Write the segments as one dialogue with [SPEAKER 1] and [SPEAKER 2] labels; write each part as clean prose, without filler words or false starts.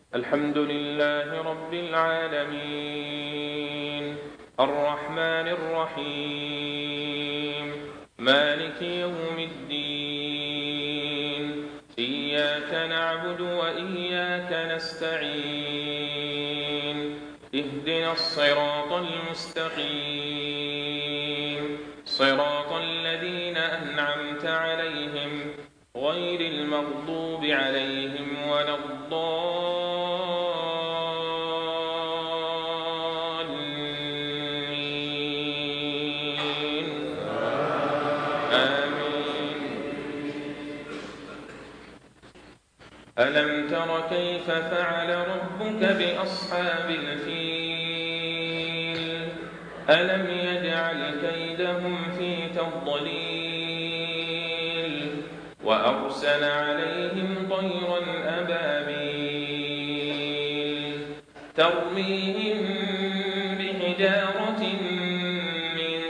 [SPEAKER 1] الحمد لله رب العالمين الرحمن الرحيم مالك يوم الدين إياك نعبد وإياك نستعين اهدنا الصراط المستقيم صراط الذين أنعمت عليهم غير المغضوب عليهم ولا الضالين آمين. ألم تر كيف فعل ربك بأصحاب الفيل ألم يجعل كيدهم في تضليل وأرسل عليهم طيرا أبابيل ترميهم بحجارة من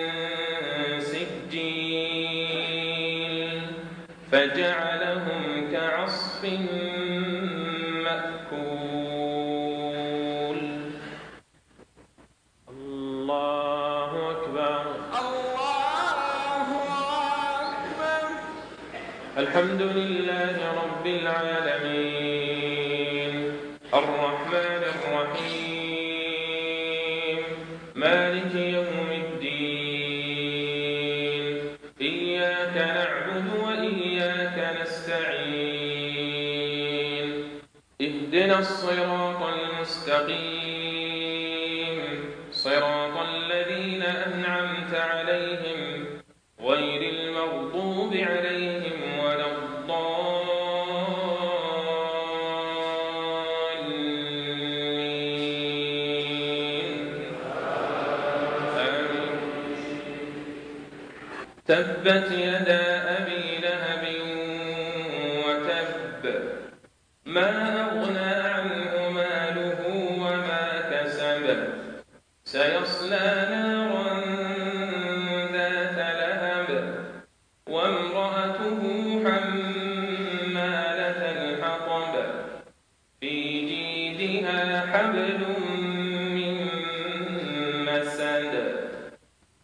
[SPEAKER 1] سجيل فجعلهم كعصف مأكول. الله أكبر. الحمد لله رب العالمين الرحمن الرحيم مالك يوم الدين إياك نعبد وإياك نستعين اهدنا الصراط المستقيم صراط الذين أنعمت عليهم غير المغضوب عليهم ولا الضالين آمين. تبت يدا أبي لهب وتب ما أغنى عنه ماله وما كسب سيصلى